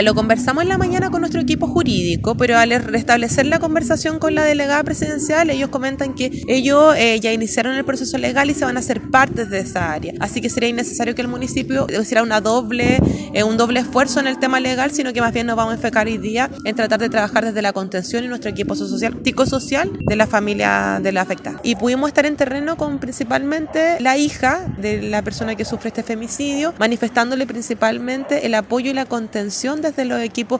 Lo conversamos en la mañana con nuestro equipo jurídico, pero al restablecer la conversación con la delegada presidencial, ellos comentan que ellos ya iniciaron el proceso legal y se van a hacer partes de esa área. Así que sería innecesario que el municipio hiciera un doble esfuerzo en el tema legal, sino que más bien nos vamos a enfocar hoy día en tratar de trabajar desde la contención y nuestro equipo psicosocial de la familia de la afectada. Y pudimos estar en terreno con principalmente la hija de la persona que sufre este femicidio, manifestándole principalmente el apoyo y la contención desde los equipos